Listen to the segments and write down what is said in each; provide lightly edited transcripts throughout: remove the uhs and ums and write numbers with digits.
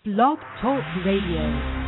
Blog Talk Radio.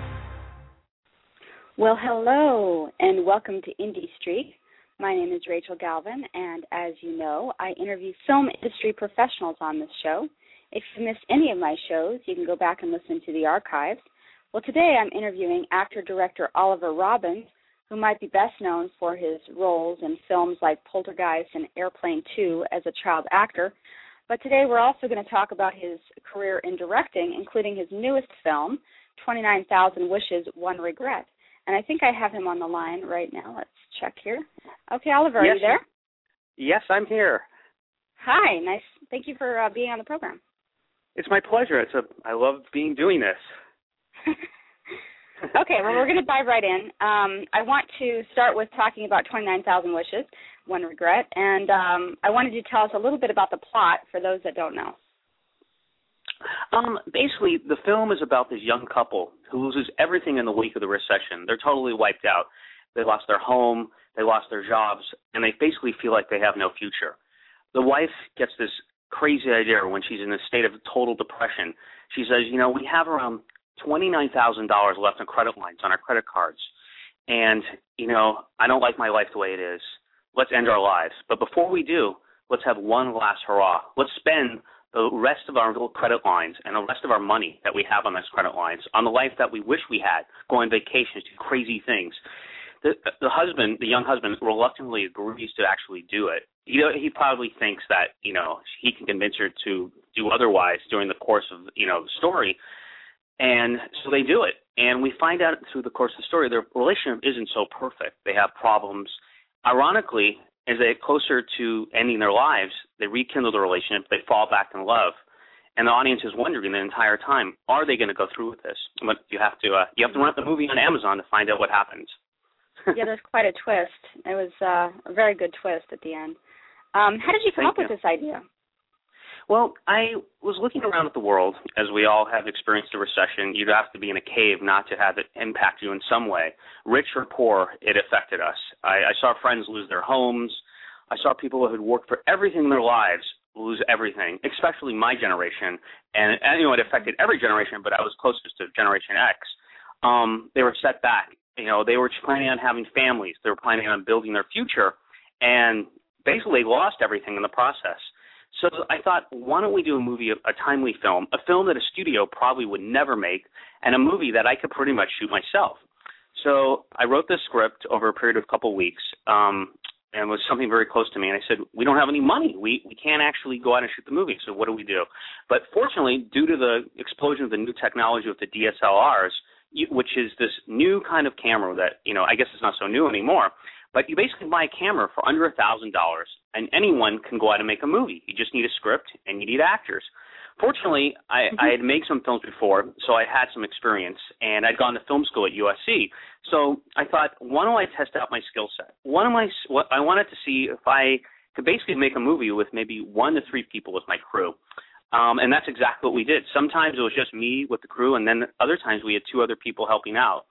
Well, hello, and welcome to Indie Street. My name is Rachel Galvin, and as you know, I interview film industry professionals on this show. If you missed any of my shows, you can go back and listen to the archives. Well, today I'm interviewing actor-director Oliver Robbins, who might be best known for his roles in films like Poltergeist and Airplane 2 as a child actor. But today we're also going to talk about his career in directing, including his newest film, 29,000 Wishes, One Regret. And I think I have him on the line right now. Let's check here. Okay, Oliver, are you there? Yes, I'm here. Hi, nice. Thank you for being on the program. It's my pleasure. I love doing this. Okay, well, we're going to dive right in. I want to start with talking about 29,000 Wishes, One Regret, and I wanted you to tell us a little bit about the plot for those that don't know. Basically, the film is about this young couple who loses everything in the wake of the recession. They're totally wiped out. They lost their home, they lost their jobs, and they basically feel like they have no future. The wife gets this crazy idea when she's in a state of total depression. She says, we have around $29,000 left in credit lines on our credit cards. And, I don't like my life the way it is. Let's end our lives. But before we do, let's have one last hurrah. Let's spend the rest of our little credit lines and the rest of our money that we have on those credit lines on the life that we wish we had, go on vacations, do crazy things. The young husband, reluctantly agrees to actually do it. He probably thinks that, he can convince her to do otherwise during the course of, the story. And so they do it. And we find out through the course of the story their relationship isn't so perfect. They have problems. Ironically, as they get closer to ending their lives, they rekindle the relationship. They fall back in love. And the audience is wondering the entire time, are they going to go through with this? But you have to rent the movie on Amazon to find out what happens. Yeah, there's quite a twist. It was a very good twist at the end. How did you come up with this idea? Well, I was looking around at the world. As we all have experienced a recession, you'd have to be in a cave not to have it impact you in some way. Rich or poor, it affected us. I saw friends lose their homes. I saw people who had worked for everything in their lives lose everything, especially my generation. And it affected every generation, but I was closest to Generation X. They were set back. They were planning on having families. They were planning on building their future, and basically lost everything in the process. So I thought, why don't we do a timely film, a film that a studio probably would never make, and a movie that I could pretty much shoot myself. So I wrote this script over a period of a couple of weeks, and it was something very close to me. And I said, we don't have any money. We can't actually go out and shoot the movie, so what do we do? But fortunately, due to the explosion of the new technology with the DSLRs, which is this new kind of camera that, I guess it's not so new anymore, but you basically buy a camera for under $1,000, and anyone can go out and make a movie. You just need a script, and you need actors. Fortunately, I had made some films before, so I had some experience, and I'd gone to film school at USC. So I thought, why don't I test out my skill set? I wanted to see if I could basically make a movie with maybe 1 to 3 people with my crew. And that's exactly what we did. Sometimes it was just me with the crew, and then other times we had 2 other people helping out.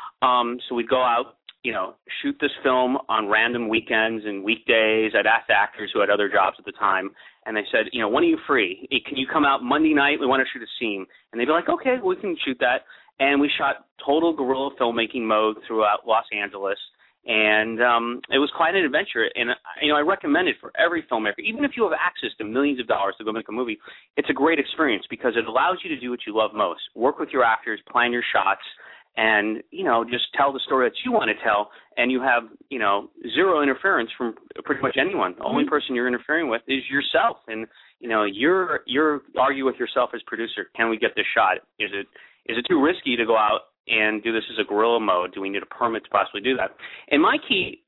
So we'd go out, shoot this film on random weekends and weekdays. I'd ask actors who had other jobs at the time, and they said, when are you free? Can you come out Monday night? We want to shoot a scene. And they'd be like, okay, we can shoot that. And we shot total guerrilla filmmaking mode throughout Los Angeles. And it was quite an adventure. And, I recommend it for every filmmaker. Even if you have access to millions of dollars to go make a movie, it's a great experience because it allows you to do what you love most. Work with your actors, plan your shots, and, just tell the story that you want to tell. And you have, zero interference from pretty much anyone. The only person you're interfering with is yourself. And, you're arguing with yourself as producer. Can we get this shot? Is it too risky to go out and do this as a guerrilla mode? Do we need a permit to possibly do that? And my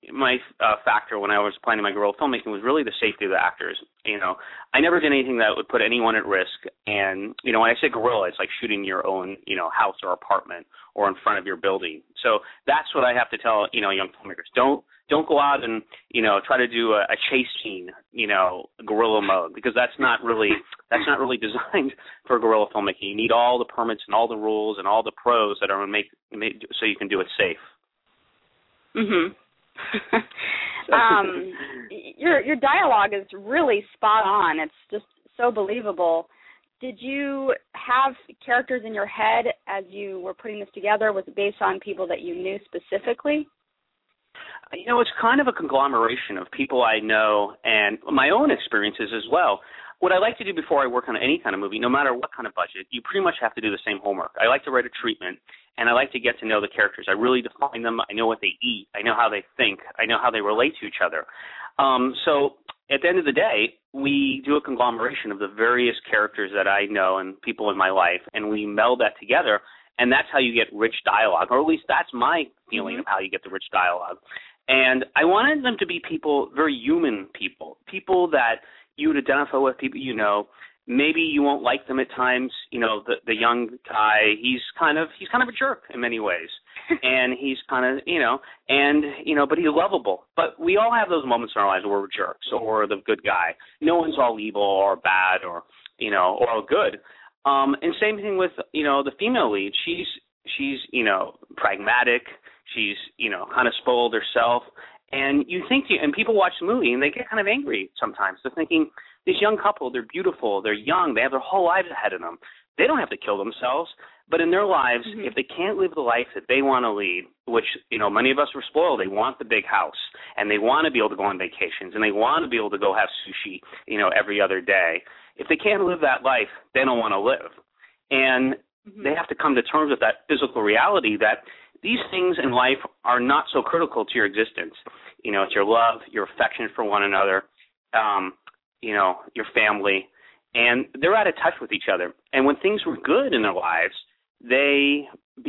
factor when I was planning my guerrilla filmmaking was really the safety of the actors. I never did anything that would put anyone at risk. And, when I say guerrilla, it's like shooting your own, house or apartment or in front of your building. So that's what I have to tell, young filmmakers. Don't go out and, try to do a chase scene, guerrilla mode, because that's not really designed for guerrilla filmmaking. You need all the permits and all the rules and all the pros that are going to make so you can do it safe. Mhm. Your dialogue is really spot on. It's just so believable. did you have characters in your head as you were putting this together? Was it based on people that you knew specifically? It's kind of a conglomeration of people I know and my own experiences as well. What I like to do before I work on any kind of movie, no matter what kind of budget, you pretty much have to do the same homework. I like to write a treatment, and I like to get to know the characters. I really define them. I know what they eat. I know how they think. I know how they relate to each other. So at the end of the day, we do a conglomeration of the various characters that I know and people in my life, and we meld that together, and that's how you get rich dialogue, or at least that's my feeling of how you get the rich dialogue. And I wanted them to be people, very human people that you would identify with, people you know. Maybe you won't like them at times. The young guy, he's kind of a jerk in many ways, and he's kind of but he's lovable. But we all have those moments in our lives where we're jerks or the good guy. No one's all evil or bad or all good. And same thing with the female lead. She's pragmatic. She's kind of spoiled herself. And you think, and people watch the movie and they get kind of angry sometimes. They're thinking, this young couple, they're beautiful, they're young, they have their whole lives ahead of them. They don't have to kill themselves, but in their lives, if they can't live the life that they want to lead, which, many of us were spoiled, they want the big house, and they want to be able to go on vacations, and they want to be able to go have sushi, every other day. If they can't live that life, they don't want to live. And they have to come to terms with that physical reality that these things in life are not so critical to your existence. It's your love, your affection for one another, your family, and they're out of touch with each other. And when things were good in their lives, they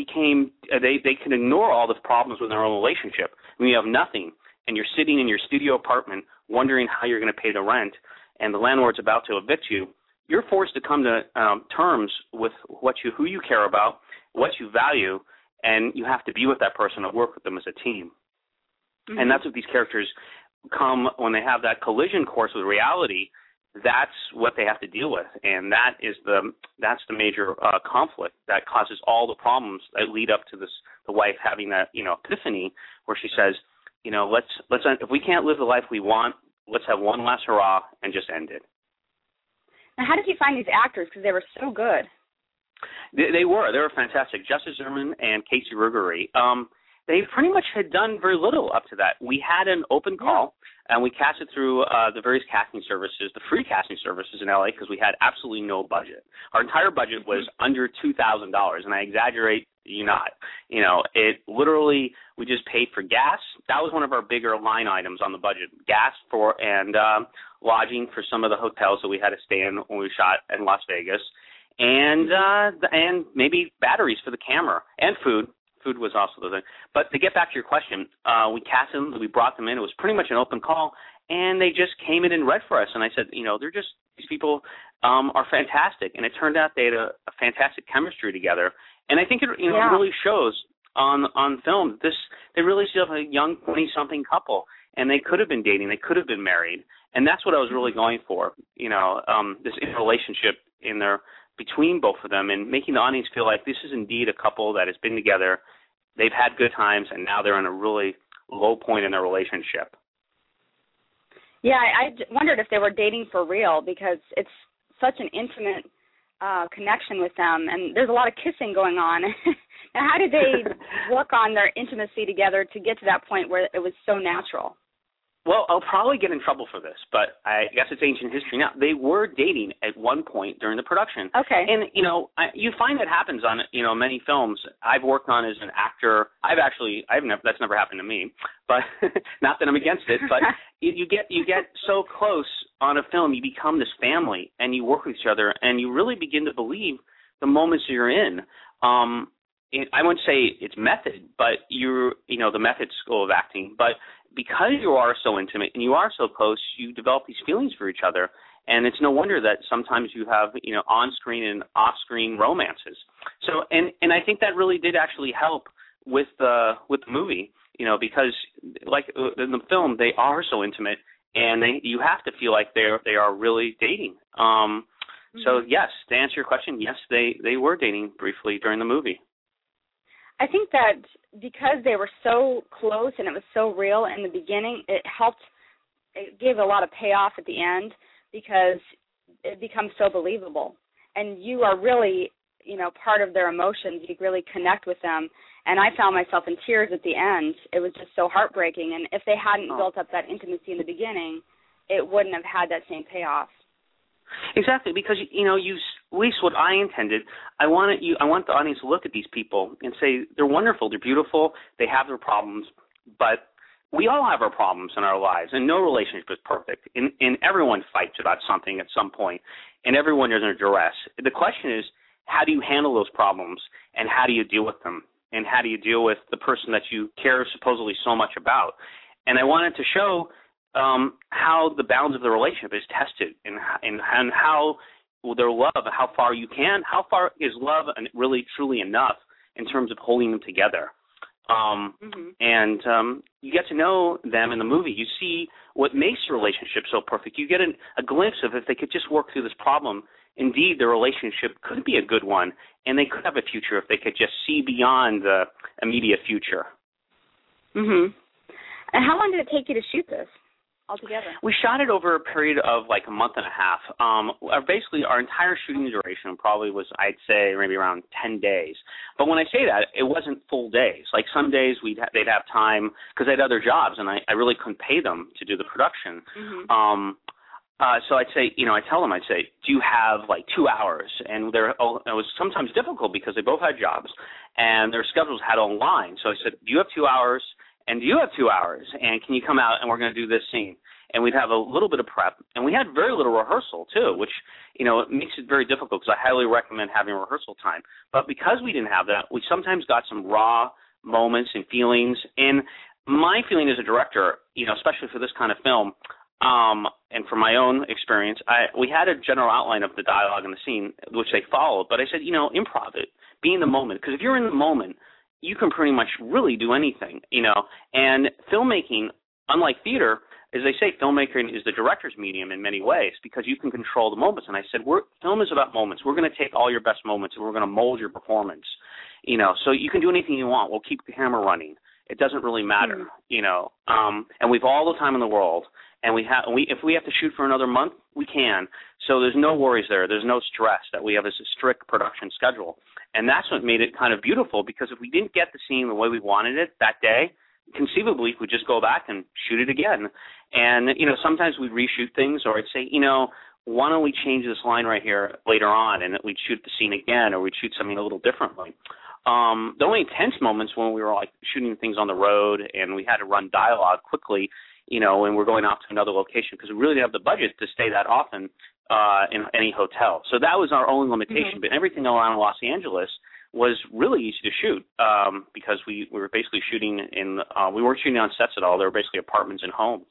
could ignore all the problems with their own relationship. When you have nothing and you're sitting in your studio apartment wondering how you're going to pay the rent and the landlord's about to evict you, you're forced to come to terms with who you care about, what you value, and you have to be with that person and work with them as a team. And that's what these characters come when they have that collision course with reality. That's what they have to deal with, and that's the major conflict that causes all the problems that lead up to the wife having that epiphany where she says, let's if we can't live the life we want, let's have one last hurrah and just end it. Now, how did you find these actors? Because they were so good. They were fantastic. Justice Zimmerman and Casey Ruggeri. They pretty much had done very little up to that. We had an open call, and we cast it through the various casting services, the free casting services in LA, because we had absolutely no budget. Our entire budget was under $2,000, and I exaggerate you not. It literally, we just paid for gas. That was one of our bigger line items on the budget, gas and lodging for some of the hotels that we had to stay in when we shot in Las Vegas, and maybe batteries for the camera and food. Food was also the thing. But to get back to your question, we cast them, we brought them in. It was pretty much an open call, and they just came in and read for us. And I said, these people are fantastic. And it turned out they had a fantastic chemistry together. And I think it really shows on film. They really still have a young 20-something couple, and they could have been dating. They could have been married. And that's what I was really going for, this relationship between both of them, and making the audience feel like this is indeed a couple that has been together, they've had good times, and now they're in a really low point in their relationship. Yeah, I wondered if they were dating for real, because it's such an intimate connection with them, and there's a lot of kissing going on. And how did they work on their intimacy together to get to that point where it was so natural? Well, I'll probably get in trouble for this, but I guess it's ancient history now. They were dating at one point during the production. Okay. And, you find that happens on, many films. I've worked on as an actor. That's never happened to me, but not that I'm against it, but you get so close on a film, you become this family, and you work with each other, and you really begin to believe the moments you're in. I wouldn't say it's method, but the method school of acting, but because you are so intimate and you are so close, you develop these feelings for each other, and it's no wonder that sometimes you have on-screen and off-screen romances. So, and I think that really did actually help with the movie, because like in the film they are so intimate, and you have to feel like they are really dating. So yes, to answer your question, yes, they were dating briefly during the movie. I think that because they were so close and it was so real in the beginning, it gave a lot of payoff at the end because it becomes so believable. and you are really, part of their emotions. You really connect with them. And I found myself in tears at the end. It was just so heartbreaking. And if they hadn't built up that intimacy in the beginning, it wouldn't have had that same payoff. Exactly, because at least what I intended, I want the audience to look at these people and say they're wonderful, they're beautiful, they have their problems, but we all have our problems in our lives, and no relationship is perfect. And everyone fights about something at some point, and everyone is under duress. The question is, how do you handle those problems, and how do you deal with them, and how do you deal with the person that you care supposedly so much about? And I wanted to show how the bounds of the relationship is tested, and how their love, how far is love really truly enough in terms of holding them together. And you get to know them in the movie. You see what makes the relationship so perfect. You get a glimpse of if they could just work through this problem, indeed the relationship could be a good one, and they could have a future if they could just see beyond the immediate future. And how long did it take you to shoot this altogether? We shot it over a period of like a month and a half. Basically, our entire shooting duration probably was, I'd say, maybe around 10 days. But when I say that, it wasn't full days. Like some days they'd have time because they had other jobs, and I really couldn't pay them to do the production. So I'd say, I tell them, I'd say, do you have like 2 hours? And it was sometimes difficult because they both had jobs, and their schedules had online. So I said, do you have 2 hours? And do you have 2 hours? And can you come out and we're going to do this scene? And we'd have a little bit of prep. And we had very little rehearsal, too, which, it makes it very difficult because I highly recommend having rehearsal time. But because we didn't have that, we sometimes got some raw moments and feelings. And my feeling as a director, especially for this kind of film, and from my own experience, we had a general outline of the dialogue in the scene, which they followed. But I said, improv it, be in the moment. Because if you're in the moment, you can pretty much really do anything, And filmmaking, unlike theater, as they say, filmmaking is the director's medium in many ways because you can control the moments. And I said, film is about moments. We're going to take all your best moments and we're going to mold your performance, So you can do anything you want. We'll keep the camera running. It doesn't really matter, And we've all the time in the world. And if we have to shoot for another month, we can. So there's no worries there. There's no stress that we have this strict production schedule. And that's what made it kind of beautiful because if we didn't get the scene the way we wanted it that day, conceivably we'd just go back and shoot it again. And, sometimes we'd reshoot things or I'd say, why don't we change this line right here later on and we'd shoot the scene again or we'd shoot something a little differently. The only intense moments when we were like shooting things on the road and we had to run dialogue quickly, and we're going off to another location because we really didn't have the budget to stay that often in any hotel. So that was our only limitation. But everything around Los Angeles was really easy to shoot because we were basically shooting we weren't shooting on sets at all. They were basically apartments and homes.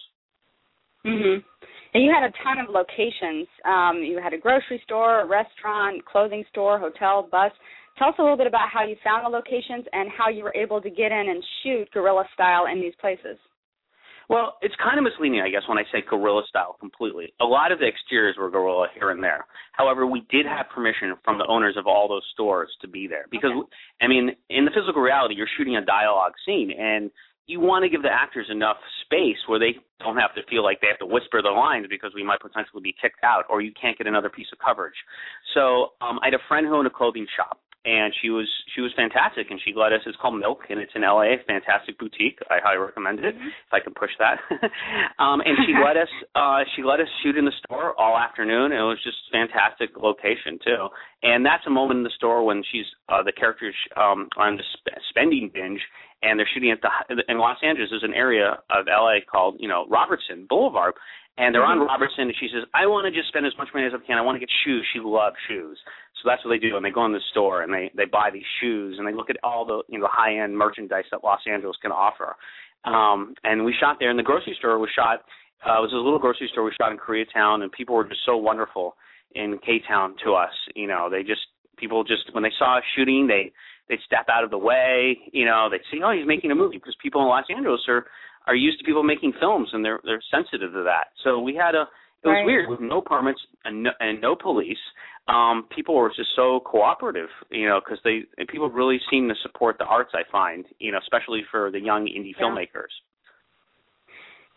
And you had a ton of locations. You had a grocery store, a restaurant, clothing store, hotel, bus. Tell us a little bit about how you found the locations and how you were able to get in and shoot guerrilla style in these places. Well, it's kind of misleading, I guess, when I say guerrilla style completely. A lot of the exteriors were guerrilla here and there. However, we did have permission from the owners of all those stores to be there. Because, in the physical reality, you're shooting a dialogue scene, and you want to give the actors enough space where they don't have to feel like they have to whisper their lines because we might potentially be kicked out or you can't get another piece of coverage. So I had a friend who owned a clothing shop. And she was fantastic, and she let us. It's called Milk, and it's in LA. Fantastic boutique. I highly recommend it if I can push that. And she let us shoot in the store all afternoon. And it was just fantastic location too. And that's a moment in the store when she's the characters on the spending binge, and they're shooting in Los Angeles. There's an area of LA called Robertson Boulevard. And they're on Robertson, and she says, I want to just spend as much money as I can. I want to get shoes. She loves shoes. So that's what they do. And they go in the store, and they buy these shoes, and they look at all the high-end merchandise that Los Angeles can offer. And we shot there. And the grocery store was shot. It was a little grocery store we shot in Koreatown, and people were just so wonderful in K-Town to us. People when they saw us shooting, they'd step out of the way. They'd say, oh, he's making a movie, because people in Los Angeles are used to people making films, and they're sensitive to that. So we had it was weird with no permits and no police. People were just so cooperative, because people really seem to support the arts. I find, especially for the young indie filmmakers.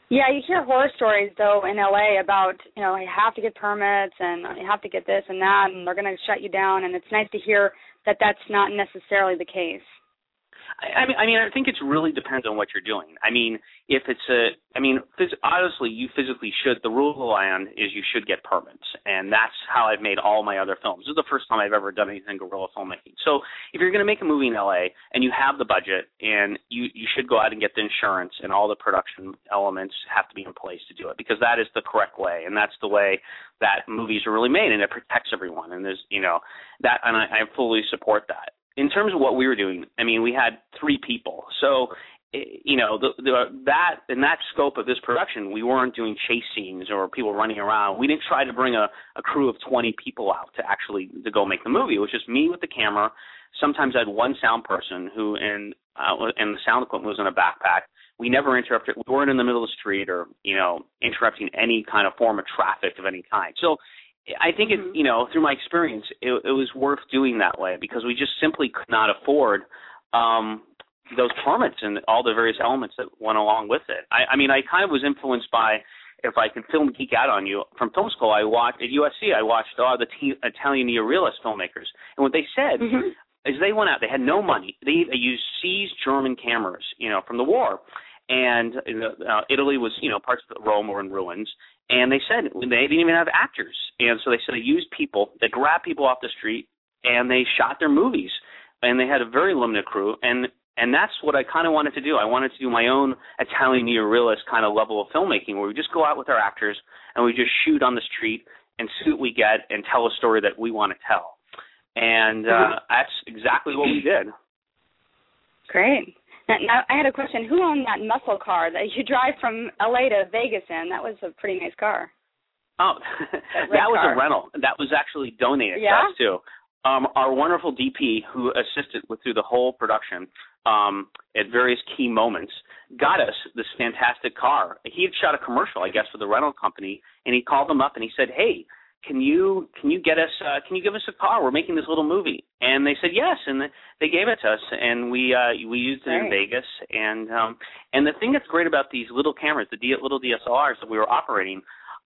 Yeah, you hear horror stories, though, in L.A. about, you have to get permits and you have to get this and that, and they're going to shut you down, and it's nice to hear that that's not necessarily the case. I think it really depends on what you're doing. If it's honestly, you physically should. The rule of the land is you should get permits, and that's how I've made all my other films. This is the first time I've ever done anything guerrilla filmmaking. So if you're going to make a movie in LA and you have the budget, and you should go out and get the insurance, and all the production elements have to be in place to do it, because that is the correct way, and that's the way that movies are really made, and it protects everyone. And there's that, and I fully support that. In terms of what we were doing, we had 3 people. So, that in that scope of this production, we weren't doing chase scenes or people running around. We didn't try to bring a crew of 20 people out to go make the movie. It was just me with the camera. Sometimes I had one sound person who, and the sound equipment was in a backpack. We never interrupted. We weren't in the middle of the street or, interrupting any kind of form of traffic of any kind. So, I think through my experience, it was worth doing that way, because we just simply could not afford those permits and all the various elements that went along with it. I kind of was influenced by, if I can geek out on you, from film school, I watched at USC, I watched all the Italian neorealist filmmakers. And what they said is they went out, they had no money. They used seized German cameras, from the war. And Italy was, parts of Rome were in ruins. And they said they didn't even have actors. And so they said they used people, they grabbed people off the street, and they shot their movies. And they had a very limited crew. And that's what I kind of wanted to do. I wanted to do my own Italian neorealist kind of level of filmmaking, where we just go out with our actors and we just shoot on the street and see what we get and tell a story that we want to tell. And that's exactly what we did. Great. Now, I had a question. Who owned that muscle car that you drive from L.A. to Vegas in? That was a pretty nice car. Oh, that was a rental. That was actually donated to us, too. Our wonderful DP, who assisted through the whole production at various key moments, got us this fantastic car. He had shot a commercial, I guess, for the rental company, and he called them up and he said, "Hey, can you get us? Can you give us a car? We're making this little movie." And they said yes, and they gave it to us, and we used it in Vegas. And the thing that's great about these little cameras, the little DSLRs that we were operating,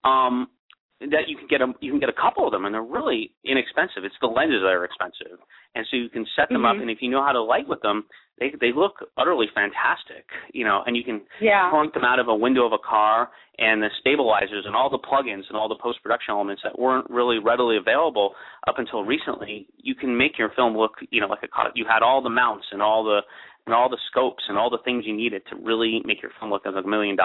that you can get a couple of them, and they're really inexpensive. It's the lenses that are expensive, and so you can set them up, and if you know how to light with them, they look utterly fantastic, and you can point them out of a window of a car, and the stabilizers and all the plugins and all the post-production elements that weren't really readily available up until recently. You can make your film look, like a car. You had all the mounts and all the scopes and all the things you needed to really make your film look like $1 million.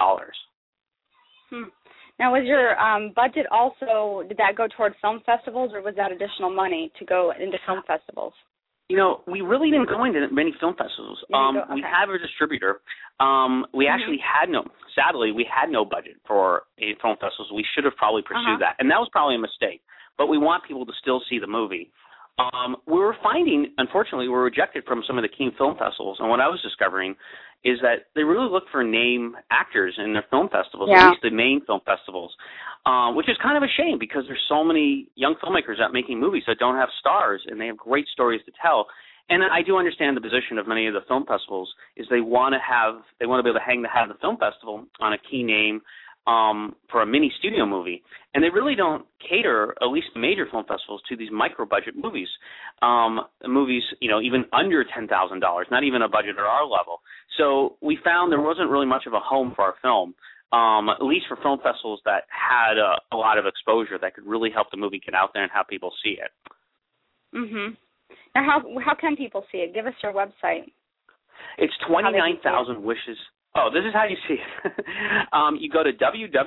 Now, was your budget also, did that go towards film festivals, or was that additional money to go into film festivals? We really didn't go into many film festivals. We have a distributor. We actually sadly, we had no budget for a film festivals. We should have probably pursued that, and that was probably a mistake. But we want people to still see the movie. We were finding, unfortunately, we were rejected from some of the key film festivals, and what I was discovering is that they really look for name actors in their film festivals, at least the main film festivals, which is kind of a shame, because there's so many young filmmakers out making movies that don't have stars, and they have great stories to tell. And I do understand the position of many of the film festivals is they want to be able to hang the hat of the film festival on a key name for a mini studio movie. And they really don't cater, at least major film festivals, to these micro-budget movies. Movies, even under $10,000, not even a budget at our level. So we found there wasn't really much of a home for our film, at least for film festivals that had a lot of exposure that could really help the movie get out there and have people see it. Now, how can people see it? Give us your website. It's 29,000 Wishes. Oh, this is how you see it. You go to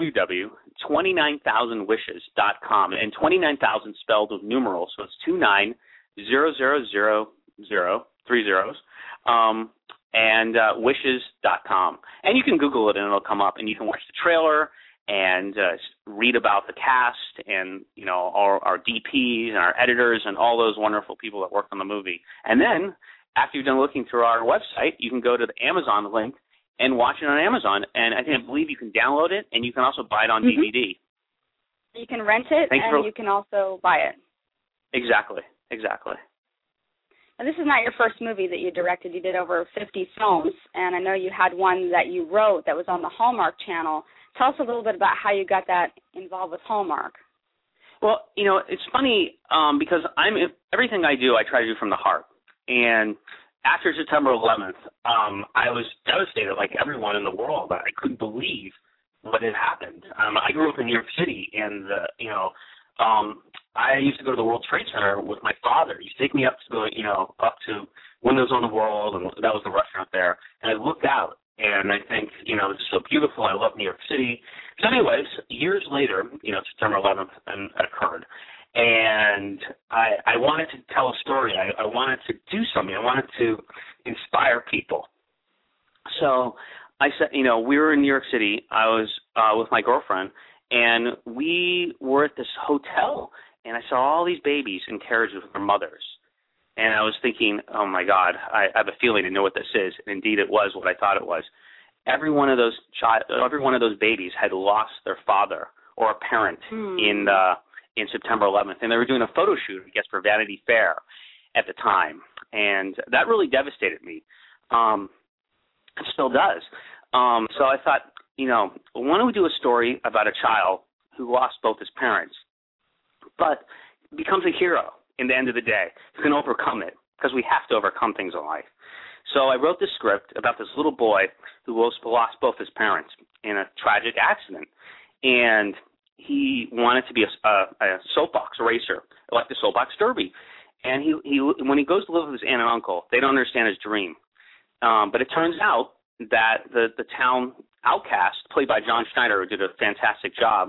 www.29,000wishes.com, and 29,000 spelled with numerals, so it's 29,000,030, and wishes.com. And you can Google it, and it'll come up, and you can watch the trailer and read about the cast and, our DPs and our editors and all those wonderful people that work on the movie. And then, after you've done looking through our website, you can go to the Amazon link and watch it on Amazon. And I believe you can download it, and you can also buy it on DVD. You can rent it, you can also buy it. Exactly. Now, this is not your first movie that you directed. You did over 50 films, and I know you had one that you wrote that was on the Hallmark Channel. Tell us a little bit about how you got that involved with Hallmark. Well, it's funny because everything I do, I try to do from the heart. And after September 11th, I was devastated, like everyone in the world. I couldn't believe what had happened. I grew up in New York City, and I used to go to the World Trade Center with my father. He used to take me up to Windows on the World, and that was the restaurant there. And I looked out, and I think, this is so beautiful. I love New York City. So anyways, years later, September 11th occurred. And I wanted to tell a story. I wanted to do something. I wanted to inspire people. So I said, we were in New York City. I was with my girlfriend, and we were at this hotel, and I saw all these babies in carriages with their mothers. And I was thinking, oh, my God, I have a feeling to know what this is. And indeed, it was what I thought it was. Every one of those babies had lost their father or a parent in September 11th. And they were doing a photo shoot, I guess, for Vanity Fair at the time. And that really devastated me. It still does. So I thought, why don't we do a story about a child who lost both his parents, but becomes a hero in the end of the day, who can overcome it, because we have to overcome things in life. So I wrote this script about this little boy who lost both his parents in a tragic accident, and he wanted to be a soapbox racer, like the soapbox derby. And he when he goes to live with his aunt and uncle, they don't understand his dream. But it turns out that the town outcast, played by John Schneider, who did a fantastic job,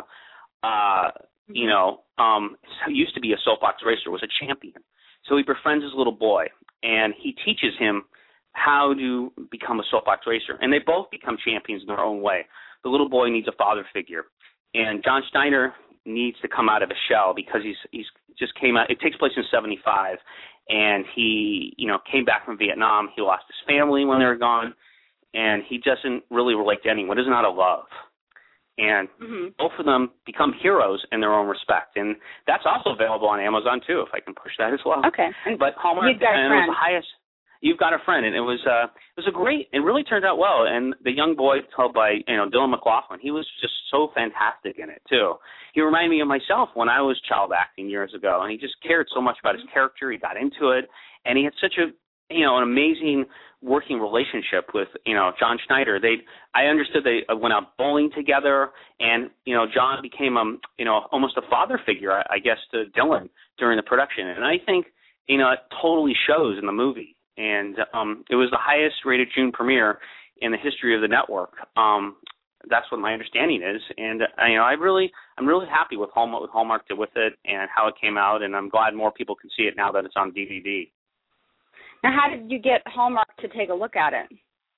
used to be a soapbox racer, was a champion. So he befriends his little boy, and he teaches him how to become a soapbox racer. And they both become champions in their own way. The little boy needs a father figure, and John Schneider needs to come out of a shell because he's just came out. It takes place in 1975, and he came back from Vietnam. He lost his family when they were gone, and he doesn't really relate to anyone. There's not a love. And both of them become heroes in their own respect. And that's also available on Amazon, too, if I can push that as well. Okay. But Hallmark, You've Got a Friend. It was the highest. You've Got a Friend. And it was a great, it really turned out well. And the young boy, told by Dylan McLaughlin, he was just so fantastic in it, too. He reminded me of myself when I was child acting years ago. And he just cared so much about his character. He got into it. And he had such an amazing working relationship with, John Schneider. I understood they went out bowling together, and, John became, almost a father figure, I guess, to Dylan during the production. And I think, it totally shows in the movie. And it was the highest rated June premiere in the history of the network. That's what my understanding is. And, I'm really happy with what Hallmark did with it and how it came out, and I'm glad more people can see it now that it's on DVD. Now, how did you get Hallmark to take a look at it?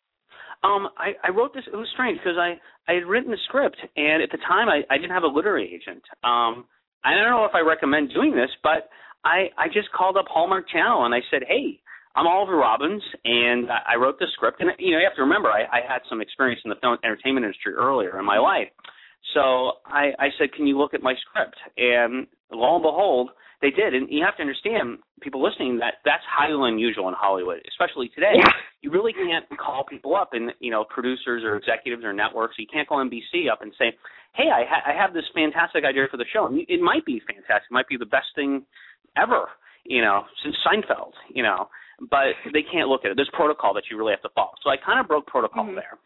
I wrote this. It was strange because I had written the script, and at the time I didn't have a literary agent. I don't know if I recommend doing this, but I just called up Hallmark Channel, and I said, hey, I'm Oliver Robbins, and I wrote the script. And, you have to remember, I had some experience in the film entertainment industry earlier in my life. So I said, can you look at my script? And lo and behold, they did. And you have to understand, people listening, that's highly unusual in Hollywood, especially today. Yeah. You really can't call people up and, producers or executives or networks. You can't call NBC up and say, hey, I have this fantastic idea for the show. And it might be fantastic. It might be the best thing ever, since Seinfeld, but they can't look at it. There's protocol that you really have to follow. So I kind of broke protocol there.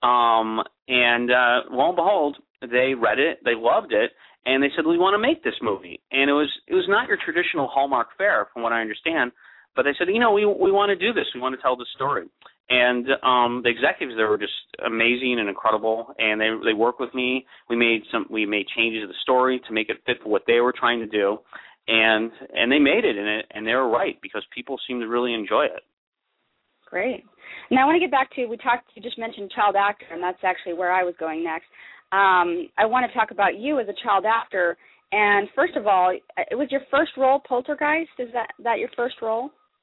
And lo and behold, they read it, they loved it, and they said, we want to make this movie. And it was not your traditional Hallmark fare, from what I understand, but they said, we want to do this. We want to tell this story. And the executives there were just amazing and incredible, and they worked with me. We made changes to the story to make it fit for what they were trying to do, and they made it, and they were right, because people seemed to really enjoy it. Great. Now I want to get back to, you just mentioned child actor, and that's actually where I was going next. I want to talk about you as a child actor. And first of all, it was your first role, Poltergeist? Is that your first role?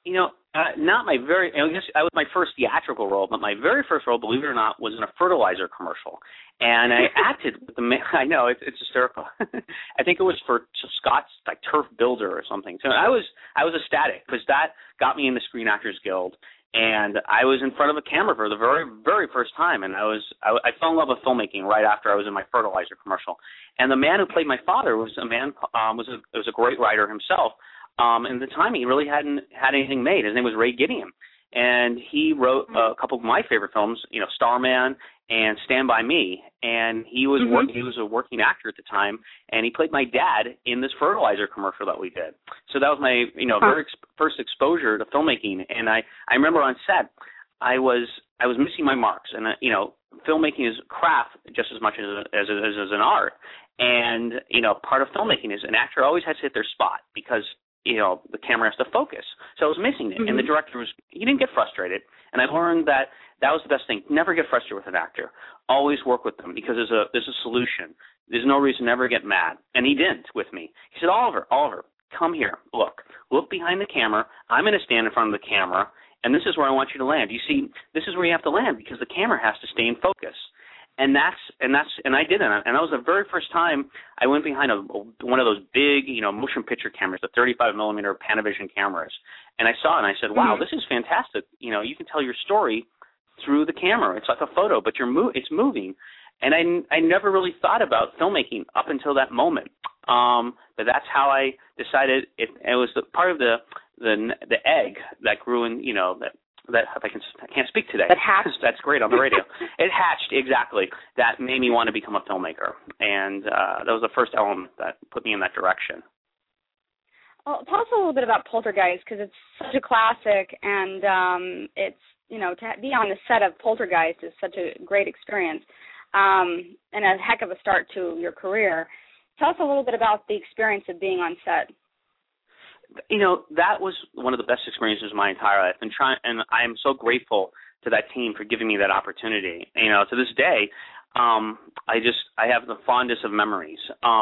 Not my very. I guess I was my first theatrical role, but my very first role, believe it or not, was in a fertilizer commercial, and I acted with the. I know it's hysterical. I think it was for Scott's like Turf Builder or something. So I was ecstatic because that got me in the Screen Actors Guild, and I was in front of a camera for the very very first time, and I fell in love with filmmaking right after I was in my fertilizer commercial, and the man who played my father was a man was a great writer himself. And at the time, he really hadn't had anything made. His name was Ray Gideon, and he wrote a couple of my favorite films, Starman and Stand By Me. And he was he was a working actor at the time, and he played my dad in this fertilizer commercial that we did. So that was my very first exposure to filmmaking. And I remember on set, I was missing my marks, and filmmaking is craft just as much as it is an art. And part of filmmaking is an actor always has to hit their spot because the camera has to focus. So I was missing it. And the director he didn't get frustrated. And I learned that was the best thing. Never get frustrated with an actor. Always work with them because there's a solution. There's no reason to ever get mad. And he didn't with me. He said, Oliver, come here. Look behind the camera. I'm going to stand in front of the camera, and this is where I want you to land. You see, this is where you have to land because the camera has to stay in focus. And I did it. And that was the very first time I went behind one of those big, motion picture cameras, the 35 millimeter Panavision cameras. And I saw it and I said, wow, this is fantastic. You can tell your story through the camera. It's like a photo, but it's moving. And I never really thought about filmmaking up until that moment. But that's how I decided it was part of the egg that grew in, that I can't speak today. That hatched. That's great on the radio. It hatched, exactly. That made me want to become a filmmaker. And that was the first element that put me in that direction. Well, tell us a little bit about Poltergeist, because it's such a classic, and it's, to be on the set of Poltergeist is such a great experience, and a heck of a start to your career. Tell us a little bit about the experience of being on set. That was one of the best experiences of my entire life, and I am so grateful to that team for giving me that opportunity. To this day, I have the fondest of memories.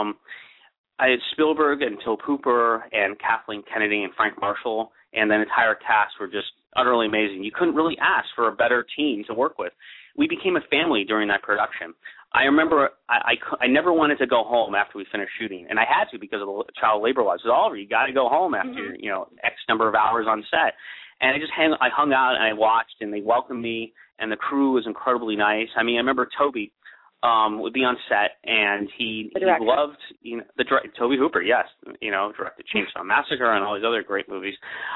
I had Spielberg and Tobe Hooper and Kathleen Kennedy and Frank Marshall, and the entire cast were just utterly amazing. You couldn't really ask for a better team to work with. We became a family during that production. I remember I never wanted to go home after we finished shooting, and I had to because of the child labor laws. So, Oliver, you got to go home after X number of hours on set. And I hung out and I watched, and they welcomed me, and the crew was incredibly nice. I remember Toby would be on set, and he loved Tobe Hooper, yes, directed Chainsaw Massacre and all these other great movies.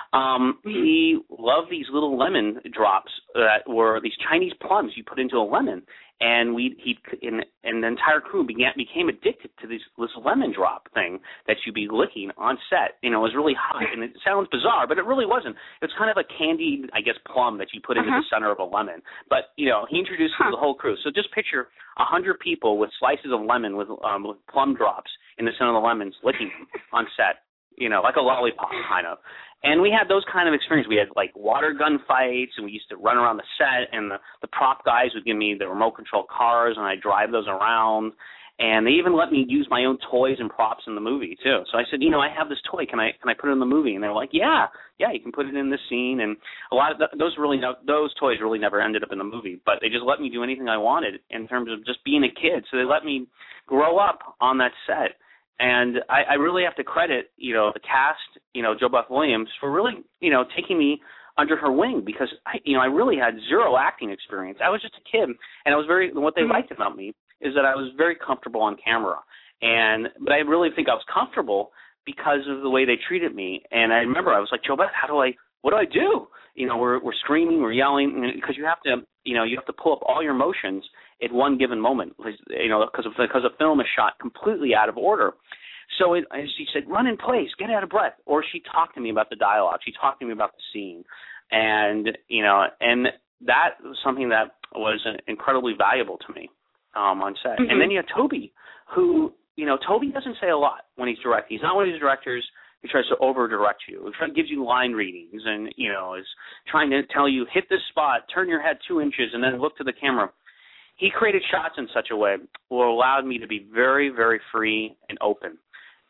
He loved these little lemon drops that were these Chinese plums you put into a lemon, and the entire crew became addicted to this lemon drop thing that you'd be licking on set. It was really hot, and it sounds bizarre, but it really wasn't. It was kind of a candied, I guess, plum that you put into the center of a lemon. But he introduced the whole crew. So just picture 100 people with slices of lemon with plum drops in the center of the lemons licking them on set, like a lollipop kind of. And we had those kind of experiences. We had like water gun fights, and we used to run around the set, and the prop guys would give me the remote control cars, and I'd drive those around. And they even let me use my own toys and props in the movie too. So I said, I have this toy. Can I put it in the movie? And they were like, yeah, you can put it in this scene. And a lot of those toys really never ended up in the movie, but they just let me do anything I wanted in terms of just being a kid. So they let me grow up on that set. And I really have to credit, the cast, Jo Beth Williams, for really, taking me under her wing, because I really had zero acting experience. I was just a kid, and what they liked about me is that I was very comfortable on camera. But I really think I was comfortable because of the way they treated me. And I remember I was like, Jo Beth, what do I do? We're screaming, we're yelling, because you have to pull up all your emotions at one given moment, because a film is shot completely out of order. So she said, run in place, get out of breath. Or she talked to me about the dialogue. She talked to me about the scene. And that was something that was incredibly valuable to me on set. And then you have Toby, who, Toby doesn't say a lot when he's directing. He's not one of these directors who tries to over-direct you. He gives you line readings and, is trying to tell you, hit this spot, turn your head 2 inches, and then look to the camera. He created shots in such a way that allowed me to be very, very free and open.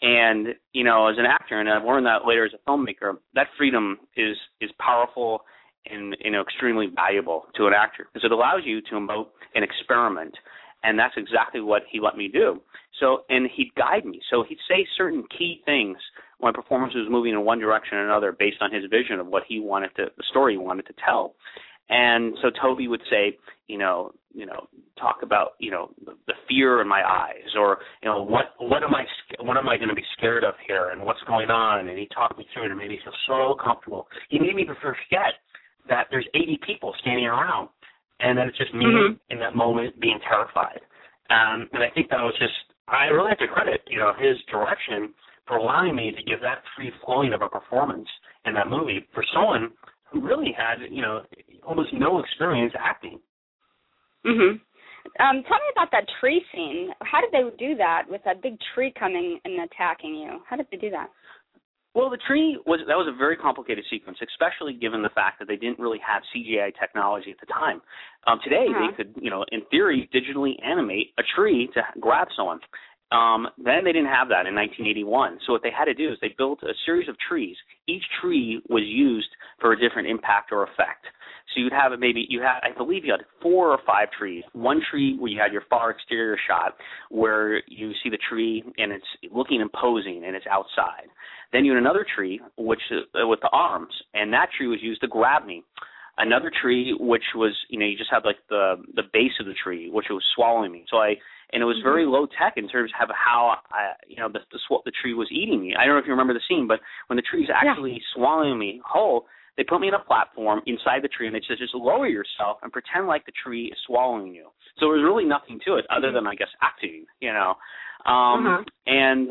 And, you know, as an actor, and I've learned that later as a filmmaker, that freedom is powerful and, you know, extremely valuable to an actor because it allows you to emote and experiment. And that's exactly what he let me do. So, and he'd guide me. So he'd say certain key things when a performance was moving in one direction or another based on his vision of what he wanted to, the story he wanted to tell. And so Toby would say, you know, talk about, you know, the fear in my eyes, or, you know, what am I going to be scared of here, and what's going on? And he talked me through it and made me feel so comfortable. He made me forget that there's 80 people standing around, and that it's just me in that moment being terrified. And I think that was just, I really have to credit, you know, his direction for allowing me to give that free flowing of a performance in that movie for someone who really had, you know, almost no experience acting. Tell me about that tree scene. How did they do that with that big tree coming and attacking you? How did they do that? Well, that was a very complicated sequence, especially given the fact that they didn't really have CGI technology at the time. Today, they could, you know, in theory, digitally animate a tree to grab someone. Then they didn't have that in 1981. So what they had to do is they built a series of trees. Each tree was used for a different impact or effect. So you'd have I believe you had 4 or 5 trees. One tree where you had your far exterior shot where you see the tree and it's looking imposing and it's outside. Then you had another tree which with the arms, and that tree was used to grab me. Another tree which was, you know, you just had like the base of the tree which was swallowing me. And it was very low tech in terms of how, you know, the tree was eating me. I don't know if you remember the scene, but when the tree was actually swallowing me whole, they put me in a platform inside the tree, and they said, just lower yourself and pretend like the tree is swallowing you. So there was really nothing to it other than, I guess, acting, you know. And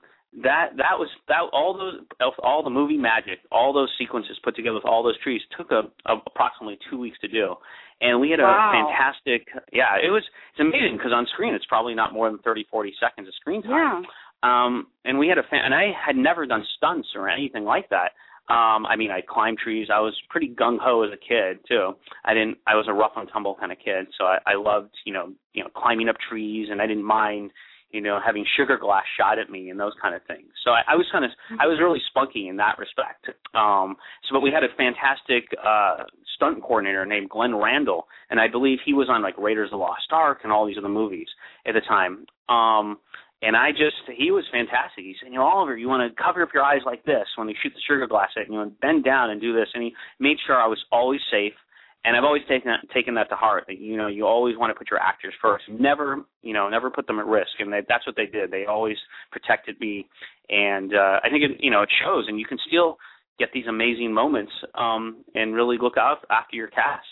all the movie magic, all those sequences put together with all those trees took approximately 2 weeks to do. And we had a fantastic, it's amazing because on screen it's probably not more than 30, 40 seconds of screen time. And we had and I had never done stunts or anything like that. I mean, I climbed trees. I was pretty gung-ho as a kid too. I was a rough and tumble kind of kid. So I loved, you know, climbing up trees, and I didn't mind, you know, having sugar glass shot at me and those kind of things. So I was really spunky in that respect. But we had a fantastic stunt coordinator named Glenn Randall, and I believe he was on like Raiders of the Lost Ark and all these other movies at the time. And he was fantastic. He said, you know, Oliver, you want to cover up your eyes like this when they shoot the sugar glass at you, and bend down and do this. And he made sure I was always safe. And I've always taken that to heart, that, you know, you always want to put your actors first. Never put them at risk. And that's what they did. They always protected me. And I think it shows. And you can still get these amazing moments and really look out after your cast.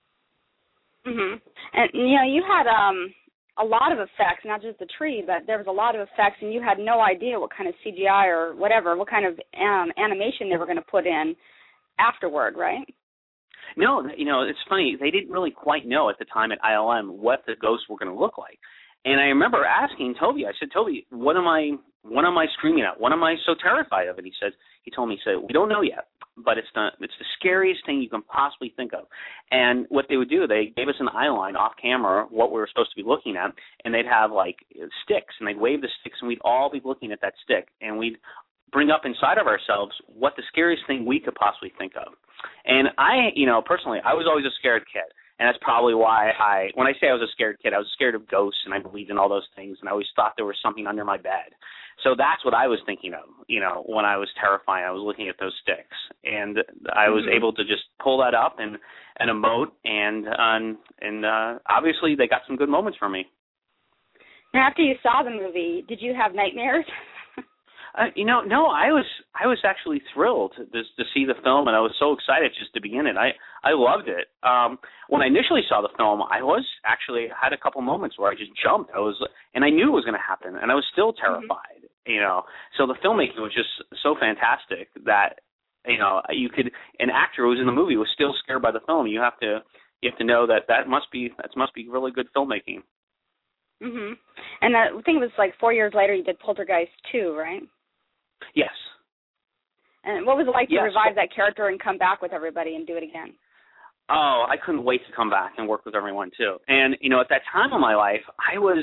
And, you know, you had a lot of effects, not just the tree, but there was a lot of effects, and you had no idea what kind of CGI or whatever, what kind of animation they were going to put in afterward, right? No, you know, it's funny. They didn't really quite know at the time at ILM what the ghosts were going to look like. And I remember asking Toby, I said, Toby, what am I screaming at? What am I so terrified of? And he told me, we don't know yet, but it's the scariest thing you can possibly think of. And what they would do, they gave us an eye line off camera, what we were supposed to be looking at, and they'd have like sticks, and they'd wave the sticks, and we'd all be looking at that stick, and we'd bring up inside of ourselves what the scariest thing we could possibly think of. And personally, I was always a scared kid. And that's probably why when I say I was a scared kid, I was scared of ghosts, and I believed in all those things, and I always thought there was something under my bed. So that's what I was thinking of, you know, when I was terrified. I was looking at those sticks, and I was able to just pull that up and emote, and obviously they got some good moments from me. Now, after you saw the movie, did you have nightmares? No, I was actually thrilled to see the film, and I was so excited just to be in it. I loved it. When I initially saw the film, I had a couple moments where I just jumped. And I knew it was going to happen, and I was still terrified. You know, so the filmmaking was just so fantastic that, you know, an actor who was in the movie was still scared by the film. You have to know that must be really good filmmaking. And I think it was like 4 years later you did Poltergeist 2, right? Yes. And what was it like to revive that character and come back with everybody and do it again? Oh, I couldn't wait to come back and work with everyone too. And, you know, at that time of my life, I was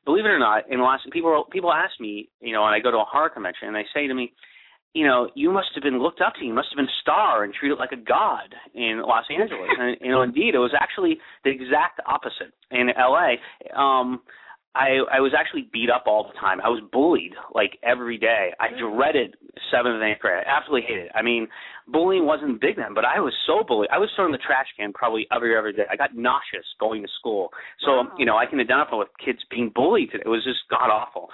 believe it or not, in Los people ask me, when I go to a horror convention, and they say to me, you must have been looked up to. You must have been a star and treated like a god in Los Angeles. And, indeed, it was actually the exact opposite. In L.A., I was actually beat up all the time. I was bullied, like, every day. I dreaded 7th and 8th grade. I absolutely hated it. I mean, bullying wasn't big then, but I was so bullied. I was thrown in the trash can probably every day. I got nauseous going to school. So, I can identify with kids being bullied today. It was just god-awful.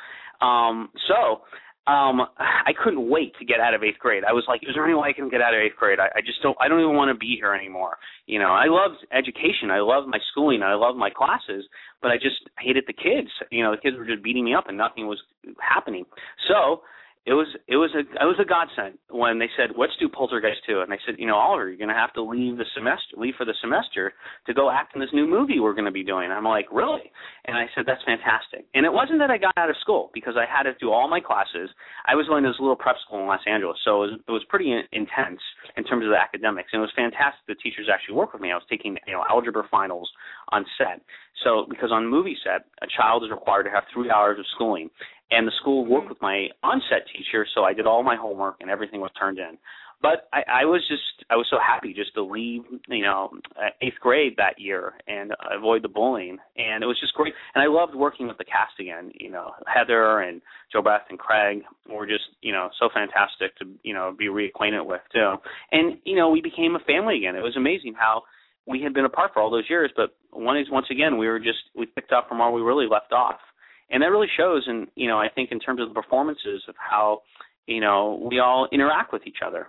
I couldn't wait to get out of 8th grade. I was like, is there any way I can get out of 8th grade? I don't even want to be here anymore. I loved education. I loved my schooling. I loved my classes, but I just hated the kids. The kids were just beating me up and nothing was happening. So it was a godsend when they said, let's do Poltergeist 2. And I said, Oliver, you're going to have to leave for the semester to go act in this new movie we're going to be doing. I'm like, really? And I said, that's fantastic. And it wasn't that I got out of school because I had to do all my classes. I was going to this little prep school in Los Angeles, so it was pretty intense in terms of the academics. And it was fantastic. The teachers actually worked with me. I was taking algebra finals on set. So because on movie set, a child is required to have 3 hours of schooling. And the school worked with my on-set teacher, so I did all my homework and everything was turned in. But I was so happy just to leave, 8th grade that year and avoid the bullying. And it was just great. And I loved working with the cast again. Heather and JoBeth and Craig were just, so fantastic to, be reacquainted with too. And, we became a family again. It was amazing how we had been apart for all those years, but once again, we picked up from where we really left off. And that really shows in, I think in terms of the performances of how, we all interact with each other.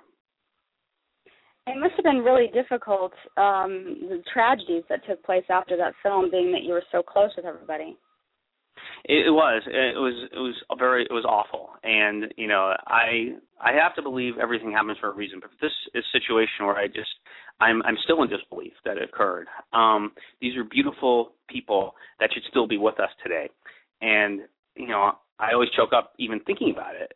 It must have been really difficult, the tragedies that took place after that film, being that you were so close with everybody. It was awful. And, I have to believe everything happens for a reason. But this is a situation where I'm still in disbelief that it occurred. These are beautiful people that should still be with us today. And, I always choke up even thinking about it.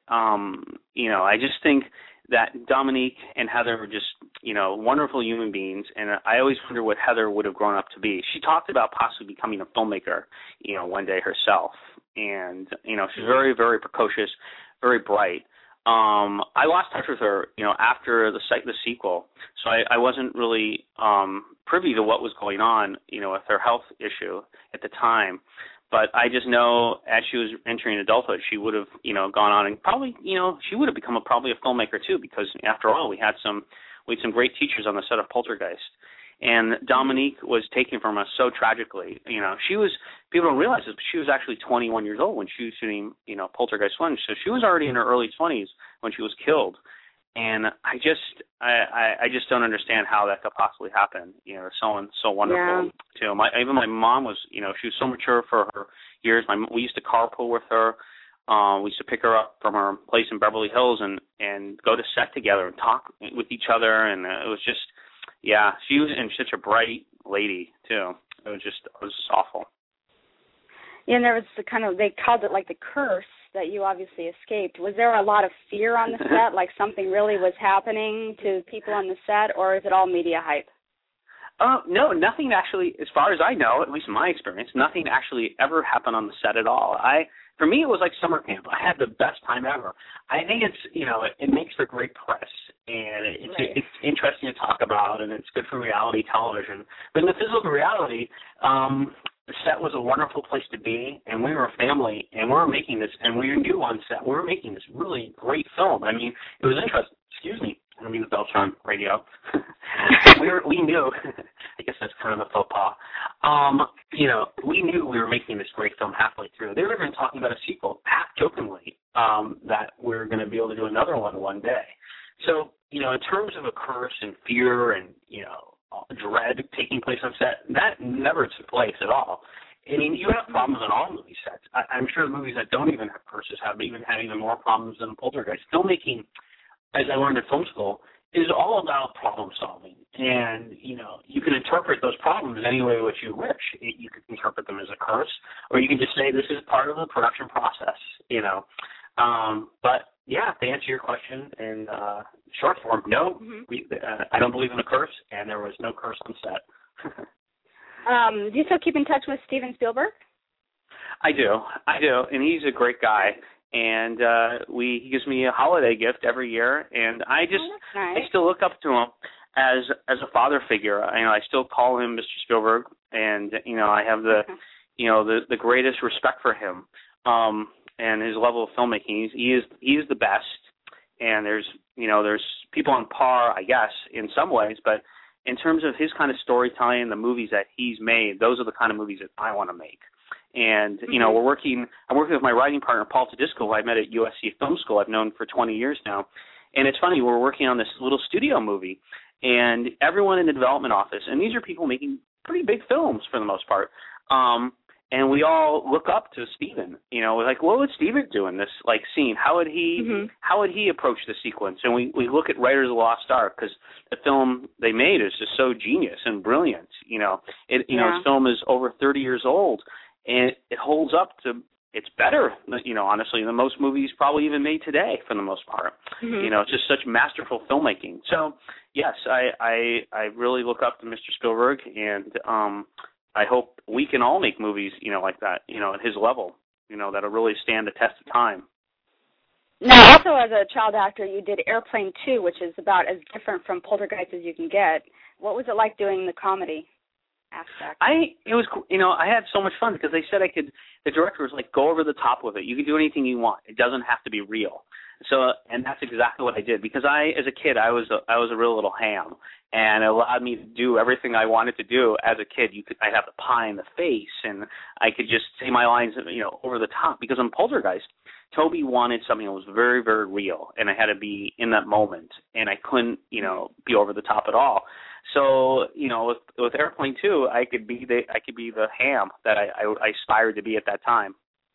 I just think that Dominique and Heather were just, wonderful human beings. And I always wonder what Heather would have grown up to be. She talked about possibly becoming a filmmaker, one day herself. And, she's very, very precocious, very bright. I lost touch with her, after the sequel. So I wasn't really privy to what was going on, with her health issue at the time. But I just know as she was entering adulthood, she would have, gone on and probably, she would have become probably a filmmaker too, because after all, we had some great teachers on the set of Poltergeist. And Dominique was taken from us so tragically. People don't realize this, but she was actually 21 years old when she was shooting, Poltergeist 1. So she was already in her early 20s when she was killed. And I just don't understand how that could possibly happen. Someone so wonderful too. Even my mom was, she was so mature for her years. We used to carpool with her. We used to pick her up from her place in Beverly Hills and go to set together and talk with each other. And it was just, she was such a bright lady too. It was just awful. Yeah, and there was they called it like the curse that you obviously escaped. Was there a lot of fear on the set, like something really was happening to people on the set, or is it all media hype? No, nothing actually, as far as I know, at least in my experience, nothing actually ever happened on the set at all. For me, it was like summer camp. I had the best time ever. I think it's, it makes for great press, and it's interesting to talk about, and it's good for reality television. But in the physical reality, the set was a wonderful place to be, and we were a family, and we were making this, and we knew on set, we were making this really great film. I mean, it was interesting. Excuse me, I don't mean to belch on radio. we knew, I guess that's kind of a faux pas. We knew we were making this great film halfway through. They were even talking about a sequel, half jokingly, that we were going to be able to do another one day. So, in terms of a curse and fear and, dread taking place on set, that never took place at all. I mean, you have problems on all movie sets. I'm sure the movies that don't even have curses have even more problems than Poltergeist. Filmmaking, as I learned at film school, is all about problem solving. And, you can interpret those problems any way which you wish. You could interpret them as a curse, or you can just say this is part of the production process, But, to answer your question in short form, no, I don't believe in a curse, and there was no curse on set. Do you still keep in touch with Steven Spielberg? I do, and he's a great guy. And he gives me a holiday gift every year, and I nice. I still look up to him as a father figure. I still call him Mr. Spielberg, and I have the greatest respect for him and his level of filmmaking. He is the best, and there's people on par, I guess, in some ways, but in terms of his kind of storytelling, the movies that he's made, those are the kind of movies that I want to make. And, I'm working with my writing partner, Paul Tedisco, who I met at USC Film School. I've known for 20 years now. And it's funny, we're working on this little studio movie, and everyone in the development office, and these are people making pretty big films for the most part, and we all look up to Steven. Like, what would Steven do in this, scene? How would he approach the sequence? And we look at Raiders of the Lost Ark, because the film they made is just so genius and brilliant. His film is over 30 years old. And it holds up to, it's better, honestly, than most movies probably even made today for the most part. It's just such masterful filmmaking. So, yes, I really look up to Mr. Spielberg, and I hope we can all make movies, like that, at his level, that'll really stand the test of time. Now, also as a child actor, you did Airplane 2, which is about as different from Poltergeist as you can get. What was it like doing the comedy aspect? I had so much fun because they said the director was like, go over the top with it. You can do anything you want. It doesn't have to be real. So, and that's exactly what I did, because as a kid, I was a real little ham, and it allowed me to do everything I wanted to do as a kid. I'd have the pie in the face, and I could just say my lines, over the top, because in Poltergeist, Toby wanted something that was very, very real, and I had to be in that moment, and I couldn't, be over the top at all. So, with Airplane 2, I could be the ham that I aspired to be at that time.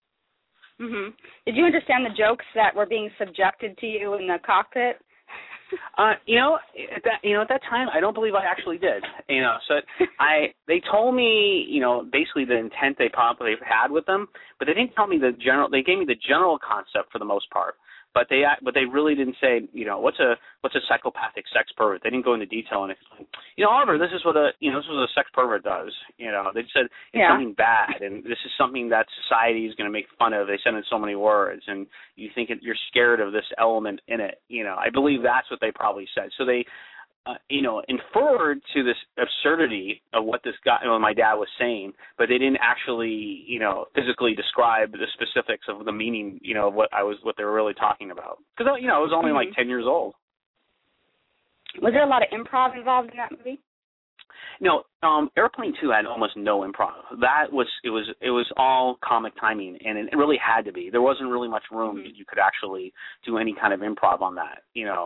Did you understand the jokes that were being subjected to you in the cockpit? At that time, I don't believe I actually did. So they told me, basically the intent they probably had with them, but they didn't tell me the general. They gave me the general concept for the most part. But they really didn't say, what's a psychopathic sex pervert. They didn't go into detail and explain. Oliver, this is what a sex pervert does. They said it's something bad, and this is something that society is going to make fun of. They said it in so many words, and you think you're scared of this element in it. I believe that's what they probably said. So they, inferred to this absurdity of what this guy, my dad was saying, but they didn't actually, physically describe the specifics of the meaning, of what they were really talking about. Because, I was only like 10 years old. Was there a lot of improv involved in that movie? No, Airplane 2 had almost no improv. It was all comic timing, and it really had to be. There wasn't really much room that you could actually do any kind of improv on that,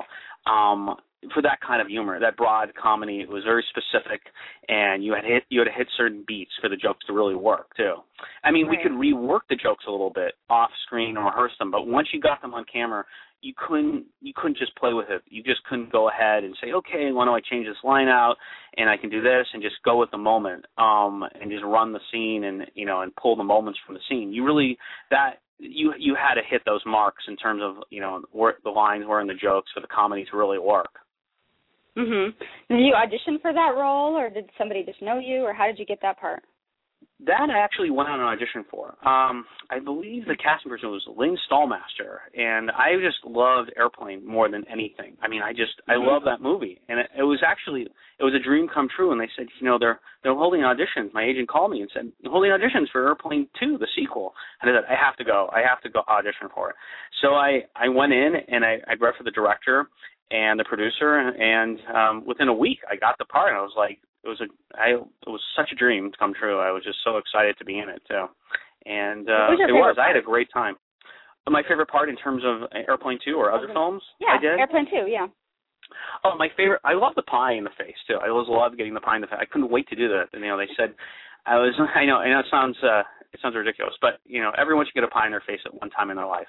for that kind of humor, that broad comedy. It was very specific, and you had to hit certain beats for the jokes to really work too. I mean, we could rework the jokes a little bit off screen or rehearse them, but once you got them on camera, you couldn't just play with it. You just couldn't go ahead and say, okay, why don't I change this line out, and I can do this, and just go with the moment, and just run the scene and pull the moments from the scene. You had to hit those marks in terms of where the lines were in the jokes for the comedy to really work. Did you audition for that role, or did somebody just know you, or how did you get that part? That I actually went on an audition for. I believe the casting person was Lynn Stallmaster, and I just loved Airplane more than anything. I mean, I love that movie, and it was a dream come true. And they said, they're holding auditions. My agent called me and said, they're holding auditions for Airplane 2, the sequel. And I said, I have to go audition for it. So I went in and I read for the director and the producer, and within a week I got the part, and I was like, it was such a dream to come true. I was just so excited to be in it too, and I had a great time. My favorite part in terms of Airplane 2 or other films? I did? Airplane 2, yeah. Oh, my favorite, I love the pie in the face too. I always loved getting the pie in the face. I couldn't wait to do that. And, they said, I know it sounds ridiculous, but everyone should get a pie in their face at one time in their life.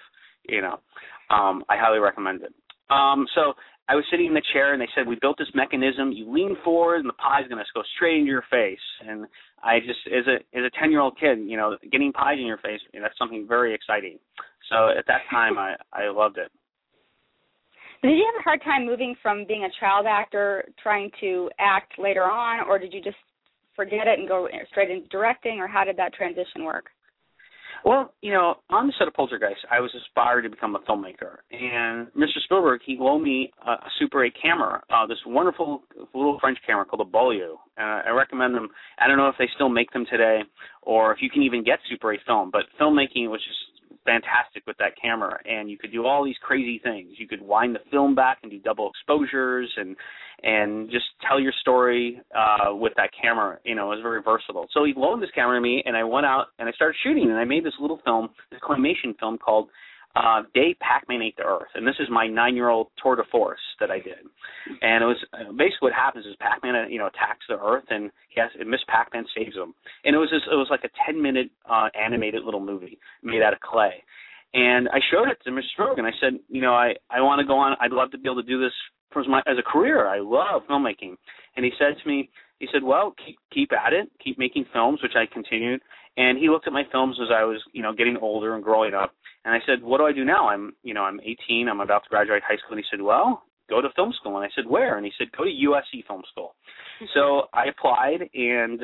I highly recommend it. So I was sitting in the chair, and they said, we built this mechanism. You lean forward, and the pie's going to go straight into your face. And I just, as a 10-year-old kid, getting pies in your face, that's something very exciting. So at that time, I loved it. Did you have a hard time moving from being a child actor, trying to act later on, or did you just forget it and go straight into directing, or how did that transition work? Well, on the set of Poltergeist, I was inspired to become a filmmaker. And Mr. Spielberg, he loaned me a Super 8 camera, this wonderful little French camera called a Beaulieu. I recommend them. I don't know if they still make them today or if you can even get Super 8 film, but filmmaking was just fantastic with that camera, and you could do all these crazy things. You could wind the film back and do double exposures and just tell your story with that camera. It was very versatile. So he loaned this camera to me, and I went out and I started shooting, and I made this little film, this claymation film called Day Pac-Man Ate the Earth. And this is my 9-year-old tour de force that I did. And it was basically what happens is Pac-Man, attacks the Earth, and Miss Pac-Man saves him. And it was like a 10-minute animated little movie made out of clay. And I showed it to Mr. Spielberg, and I said, I want to go on. I'd love to be able to do this as a career. I love filmmaking. And he said to me, well, keep at it, keep making films, which I continued. And he looked at my films as I was, getting older and growing up. And I said, what do I do now? I'm 18. I'm about to graduate high school. And he said, well, go to film school. And I said, where? And he said, go to USC Film School. So I applied, and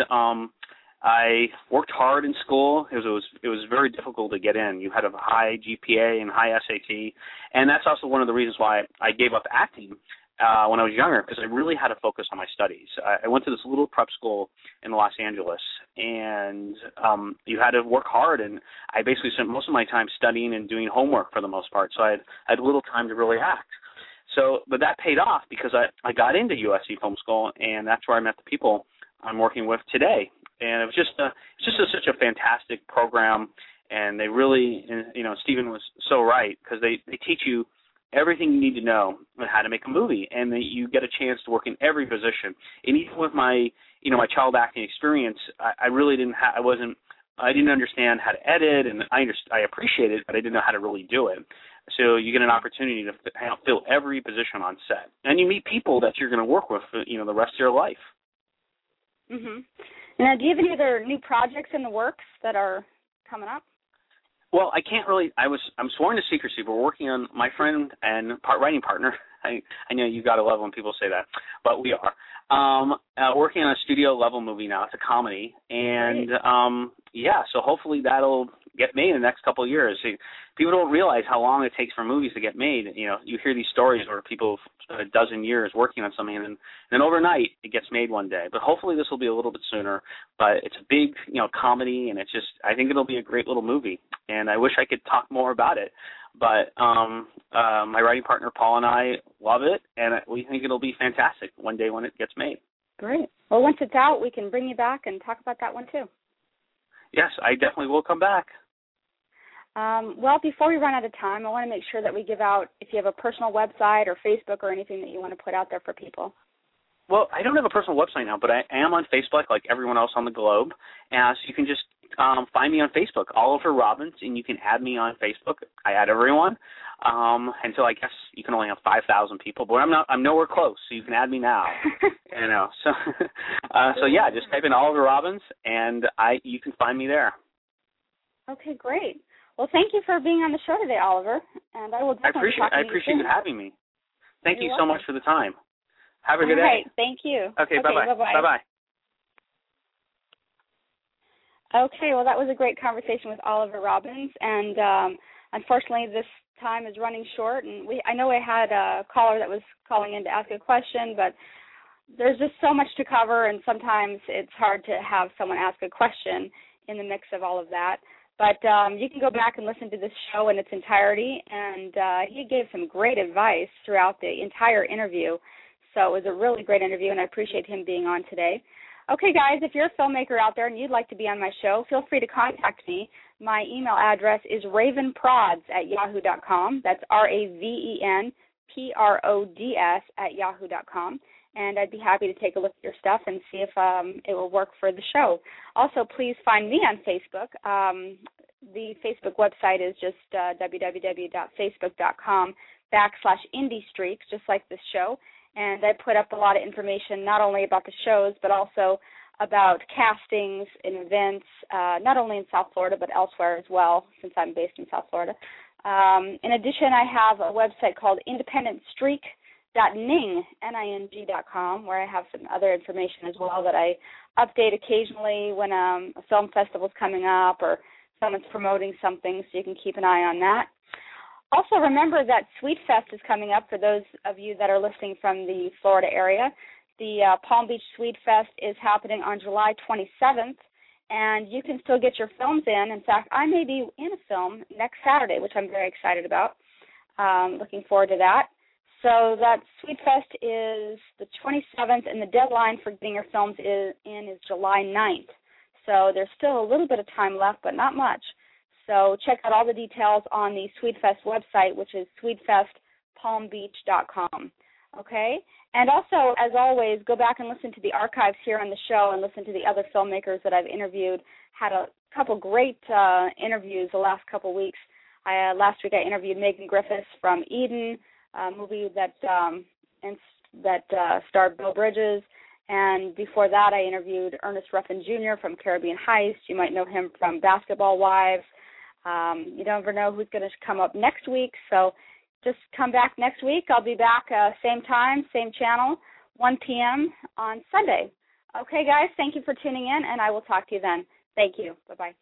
I worked hard in school. It was very difficult to get in. You had a high GPA and high SAT. And that's also one of the reasons why I gave up acting when I was younger, because I really had to focus on my studies. I went to this little prep school in Los Angeles, and you had to work hard, and I basically spent most of my time studying and doing homework for the most part, so I had little time to really act. But that paid off because I got into USC Film School, and that's where I met the people I'm working with today. And it was such a fantastic program, and they really, Stephen was so right, because they teach you everything you need to know on how to make a movie, and you get a chance to work in every position. And even with my child acting experience, I really didn't understand how to edit, and I appreciate it, but I didn't know how to really do it. So you get an opportunity to fill every position on set, and you meet people that you're going to work with, the rest of your life. Mhm. Now, do you have any other new projects in the works that are coming up? Well, I can't really. I'm sworn to secrecy, but we're working on my friend and writing partner. I know you gotta love when people say that, but we are working on a studio level movie now. It's a comedy, and so hopefully that'll get made in the next couple of years. See, people don't realize how long it takes for movies to get made. You hear these stories where people spend a dozen years working on something, and then overnight it gets made one day. But hopefully this will be a little bit sooner. But it's a big, comedy, and I think it'll be a great little movie. And I wish I could talk more about it. But my writing partner Paul and I love it, and we think it'll be fantastic one day when it gets made. Great. Well, once it's out, we can bring you back and talk about that one too. Yes, I definitely will come back. Well, before we run out of time, I want to make sure that we give out, if you have a personal website or Facebook or anything that you want to put out there for people. Well, I don't have a personal website now, but I am on Facebook like everyone else on the globe. And so you can just find me on Facebook, Oliver Robbins, and you can add me on Facebook. I add everyone until I guess you can only have 5,000 people, but I'm nowhere close, so you can add me now. So yeah, just type in Oliver Robbins, and you can find me there. Okay, great. Well, thank you for being on the show today, Oliver, and I will definitely talk to you appreciate you having me. Thank you so welcome. much for the time. Have a good day. All right, thank you. Okay, bye-bye. Bye-bye. Okay, well, that was a great conversation with Oliver Robbins, and unfortunately this time is running short, and I know I had a caller that was calling in to ask a question, but there's just so much to cover, and sometimes it's hard to have someone ask a question in the mix of all of that. But you can go back and listen to this show in its entirety, and he gave some great advice throughout the entire interview. So it was a really great interview, and I appreciate him being on today. Okay, guys, if you're a filmmaker out there and you'd like to be on my show, feel free to contact me. My email address is ravenprods@yahoo.com. That's RAVENPRODS@yahoo.com. And I'd be happy to take a look at your stuff and see if it will work for the show. Also, please find me on Facebook. The Facebook website is just www.facebook.com/IndieStreaks, just like this show. And I put up a lot of information not only about the shows, but also about castings and events, not only in South Florida, but elsewhere as well, since I'm based in South Florida. In addition, I have a website called independentstreak.ning.com, where I have some other information as well that I update occasionally when a film festival is coming up or someone's promoting something, so you can keep an eye on that. Also, remember that Sweet Fest is coming up for those of you that are listening from the Florida area. The Palm Beach Sweet Fest is happening on July 27th, and you can still get your films in. In fact, I may be in a film next Saturday, which I'm very excited about. Looking forward to that. So that Sweet Fest is the 27th, and the deadline for getting your films is July 9th. So there's still a little bit of time left, but not much. So check out all the details on the Sweet Fest website, which is sweetfestpalmbeach.com. Okay? And also, as always, go back and listen to the archives here on the show and listen to the other filmmakers that I've interviewed. Had a couple great interviews the last couple weeks. Last week I interviewed Megan Griffiths from Eden, a movie that starred Bill Bridges. And before that, I interviewed Ernest Ruffin Jr. from Caribbean Heist. You might know him from Basketball Wives. You never know who's going to come up next week, so just come back next week. I'll be back same time, same channel, 1 p.m. on Sunday. Okay, guys, thank you for tuning in, and I will talk to you then. Thank you. Bye-bye.